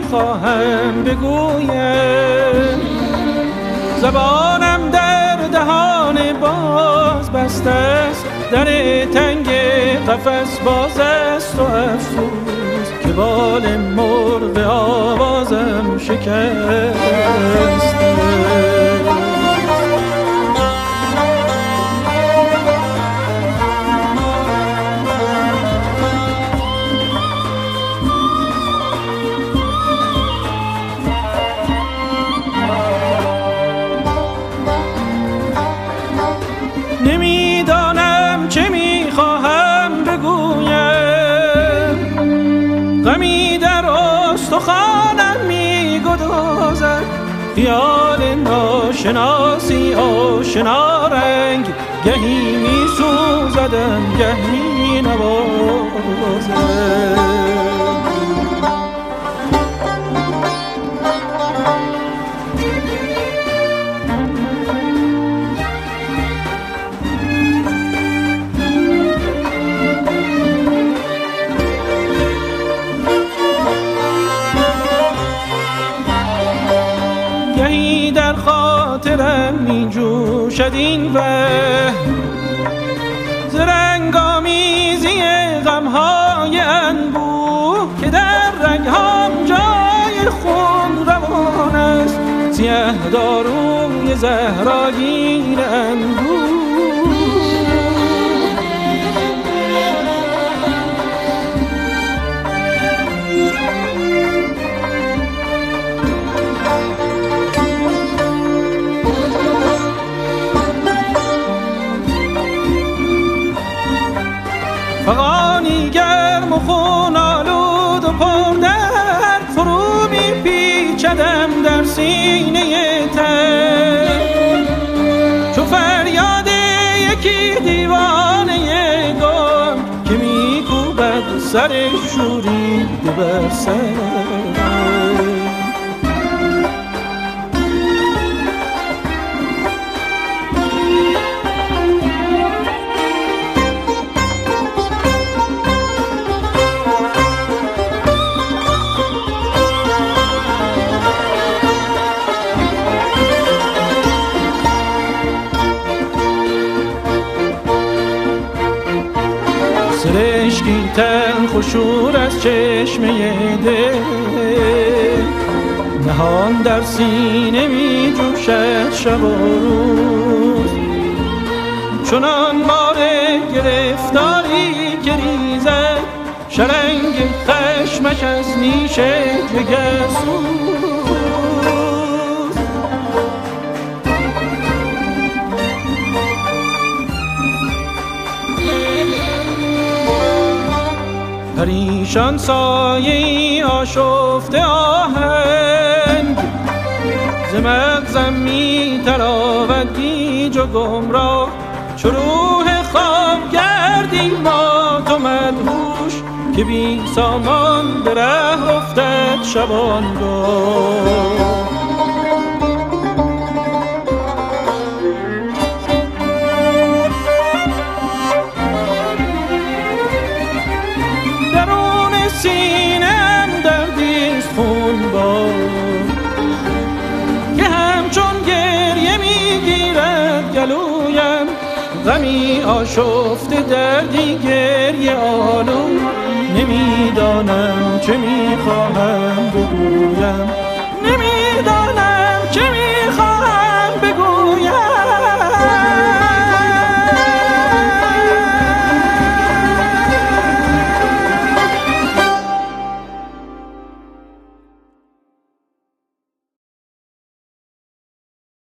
میخواهم بگویم، زبانم در دهان باز بسته است، در تنگ قفس باز است و افسوس که بال مرغ آوازم شکسته. نمیدانم چه میخواهم بگویم، غمی در استخوانم میگدازد، خیال ناشناسی آشنا رنگ، گهی میسوزدم گه مینوازد. گهی در خاطرم می جوشد این وهم، ز رنگ‌آمیزی غم‌های انبوه که در رگ‌هام جای خون روان است، سیه داروی زهراگین اندوه. فغانی گرم و خون آلود و پردرد، فرو میپیچدم در سینه تن، چو فریاد یکی دیوانه گم که میکوبد سر شوریده بر سر. سرشکی تلخ و شور از چشمه دل، نهان در سینه می جوشد شب و روز، چنان مار گرفتاری که ریزد شرنگ خشمش از نیش جگرسوز. پریشان سایه‌ای آشفته آهنگ، ز مغزم می‌تراود گیج و گمراه، چو روح خواب گردی مات و مدهوش که بی سامان به ره افتد شبانگاه. سینم دردیست خونبار که همچون گریه میگیرد گلویم، غمی آشفته دردی گریه آلود، نمیدانم چه میخواهم بگویم.